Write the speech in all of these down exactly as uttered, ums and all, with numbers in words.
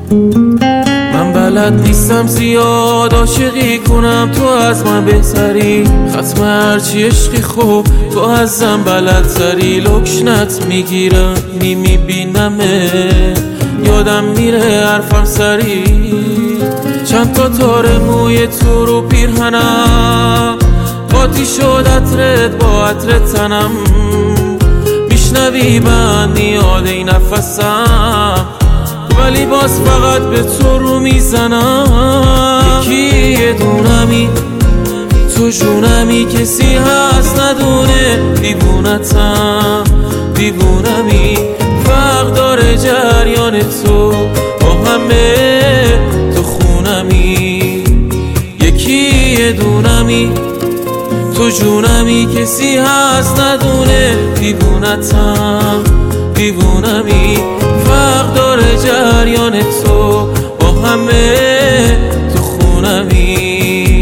من بلد نیستم زیاد عاشقی کنم، تو از من بهتری. ختم هرچی عشقی خوب تو ازم بلدتری. لکنت میگیرم میبینمه یادم میره حرفم سری. چند تا تار موی تو رو پیرهنم، قاطی شد عطرت با عطر تنم. میشنوی من یاد این نفسم، ولی باز فقط به تو رو میزنم. یکی یه دونمی تو جونمی، کسی هست ندونه دیوونتم دیوونمی. فرق داره جریان تو با همه تو خونمی. یکی یه دونمی تو جونمی، کسی هست ندونه دیوونتم دیوونمی. فرق داره جریان تو با همه تو خونمی.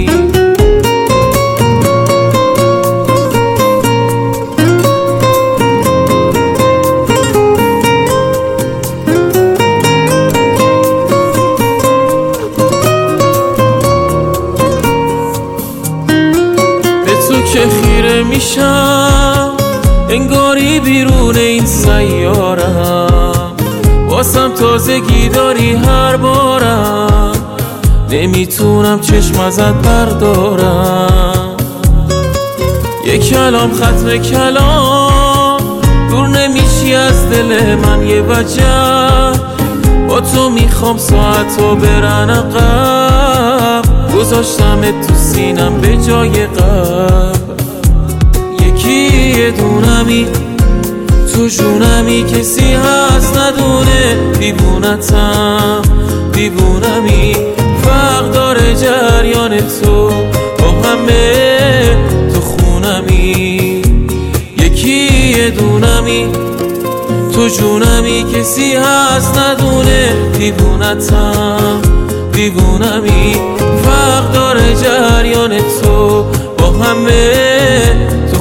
به تو که خیره میشم انگاری بیرون این سیارم. واسم تازگی داری هر بارم، نمیتونم چشم ازت بردارم. یک کلام ختم کلام، دور نمیشی از دل من یه وجه. با تو میخوام ساعتو برن عقب، گذاشتمت تو سینم به جای قبل. یکی یه دونمی تو جونمی، کسی هست ندونه دیوونتم دیوونمی. فرق داره جریان تو با همه تو خونمی. یکی یه دونمی تو جونمی، کسی هست ندونه دیوونتم دیوونمی. فرق داره جریان تو با همه تو